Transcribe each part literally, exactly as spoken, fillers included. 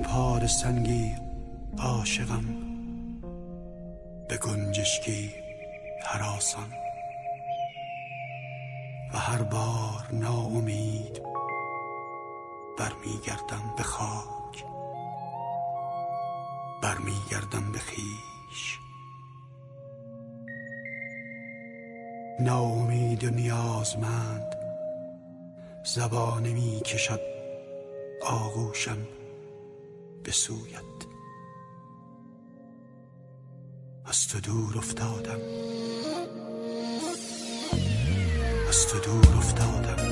پاره سنگی عاشقم، به گنجشکی هراسان، و هر بار ناامید برمیگردم به خاک، برمیگردم به خویش. ناامید و نیازمند زبانه می کشد آغوشم به سویت. از تو دور افتادم، از تو دور افتادم.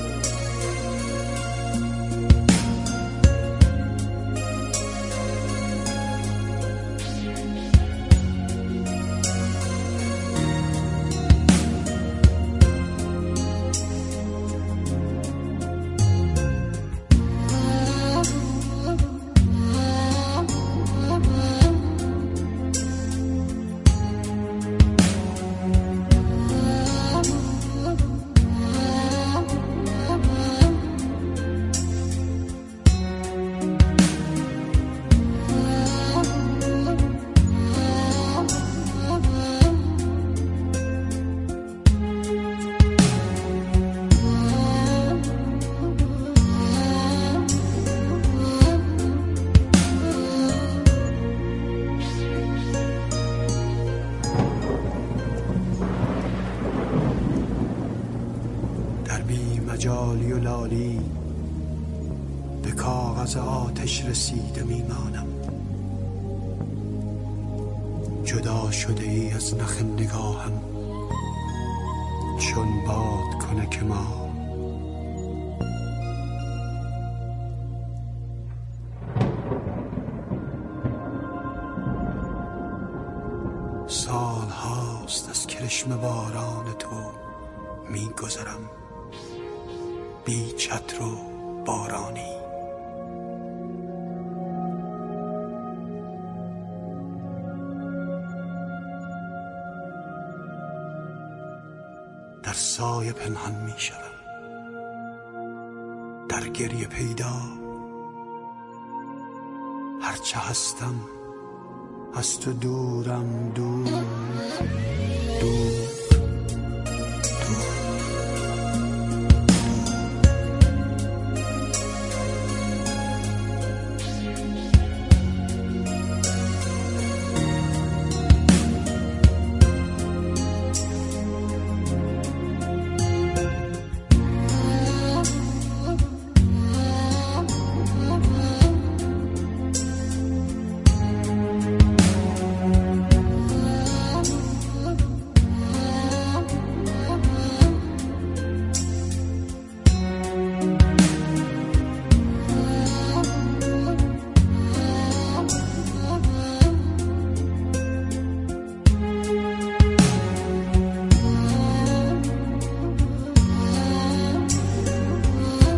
مجالی و لالی به کاغذ آتش رسیده میمانم. جدا شده ای از نخ نگاهم، چون باد کنه که ما سال هاست از کرشم باران تو میگذرم، بی چتر و بارانی. در سایه پنهان می شدم، در گریه پیدا. هرچه هستم از تو دورم، دور دور.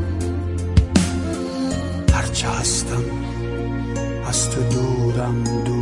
هستم از تو دورم، دور